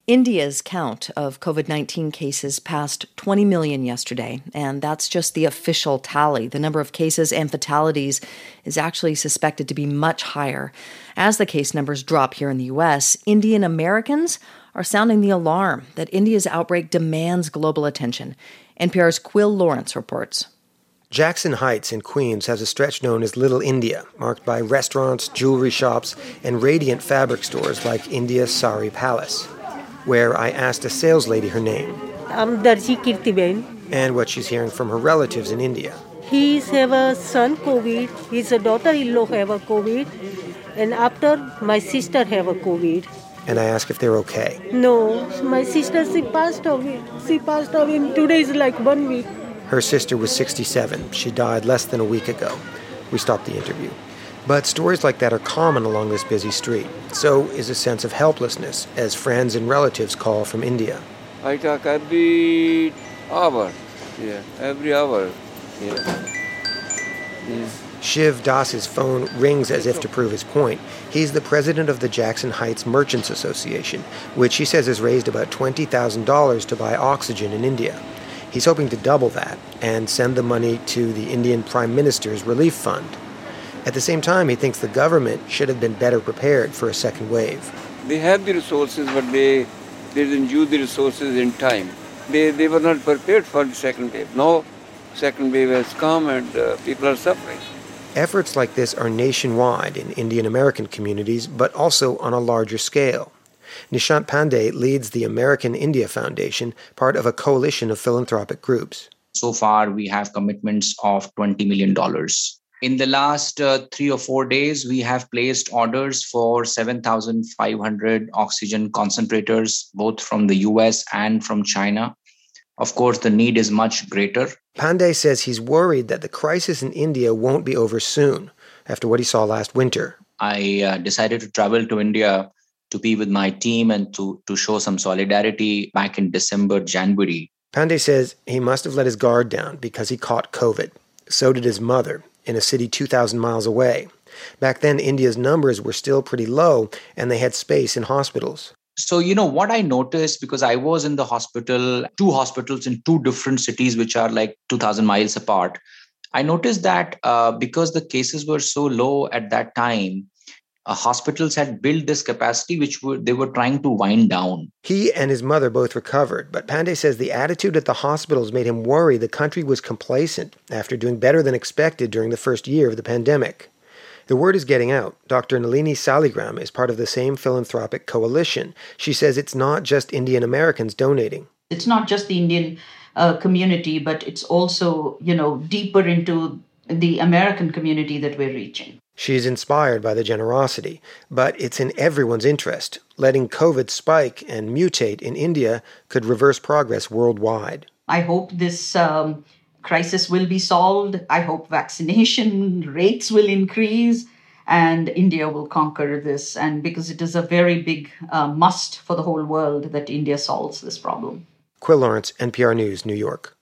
India's count of COVID-19 cases passed 20 million yesterday, and that's just the official tally. The number of cases and fatalities is actually suspected to be much higher. As the case numbers drop here in the U.S., Indian Americans are sounding the alarm that India's outbreak demands global attention. NPR's Quill Lawrence reports. Jackson Heights in Queens has a stretch known as Little India, marked by restaurants, jewelry shops, and radiant fabric stores like India Sari Palace, where I asked a sales lady her name. I'm Darji Kirtiben. And what she's hearing from her relatives in India. He's have a son COVID, his daughter-in-law have a COVID, and after my sister have a COVID. And I ask if they're okay. No, my sister, she passed away. Today is like 1 week. Her sister was 67. She died less than a week ago. We stopped the interview. But stories like that are common along this busy street. So is a sense of helplessness as friends and relatives call from India. I talk every hour. Every hour. Shiv Das's phone rings as if to prove his point. He's the president of the Jackson Heights Merchants Association, which he says has raised about $20,000 to buy oxygen in India. He's hoping to double that and send the money to the Indian Prime Minister's relief fund. At the same time, he thinks the government should have been better prepared for a second wave. They have the resources, but they didn't use the resources in time. They were not prepared for the second wave. Now, second wave has come and people are suffering. Efforts like this are nationwide in Indian American communities, but also on a larger scale. Nishant Pandey leads the American India Foundation, part of a coalition of philanthropic groups. So far, we have commitments of $20 million. In the last 3 or 4 days, we have placed orders for 7,500 oxygen concentrators, both from the US and from China. Of course, the need is much greater. Pandey says he's worried that the crisis in India won't be over soon, after what he saw last winter. I decided to travel to India to be with my team and to show some solidarity back in December, January. Pandey says he must have let his guard down because he caught COVID. So did his mother, in a city 2,000 miles away. Back then, India's numbers were still pretty low, and they had space in hospitals. So, what I noticed, because I was in the hospital, 2 hospitals in 2 different cities, which are like 2,000 miles apart, I noticed that because the cases were so low at that time, hospitals had built this capacity which they were trying to wind down. He and his mother both recovered, but Pandey says the attitude at the hospitals made him worry the country was complacent after doing better than expected during the first year of the pandemic. The word is getting out. Dr. Nalini Saligram is part of the same philanthropic coalition. She says it's not just Indian Americans donating. It's not just the Indian community, but it's also, deeper into the American community that we're reaching. She's inspired by the generosity, but it's in everyone's interest. Letting COVID spike and mutate in India could reverse progress worldwide. I hope this crisis will be solved. I hope vaccination rates will increase and India will conquer this. And because it is a very big must for the whole world that India solves this problem. Quill Lawrence, NPR News, New York.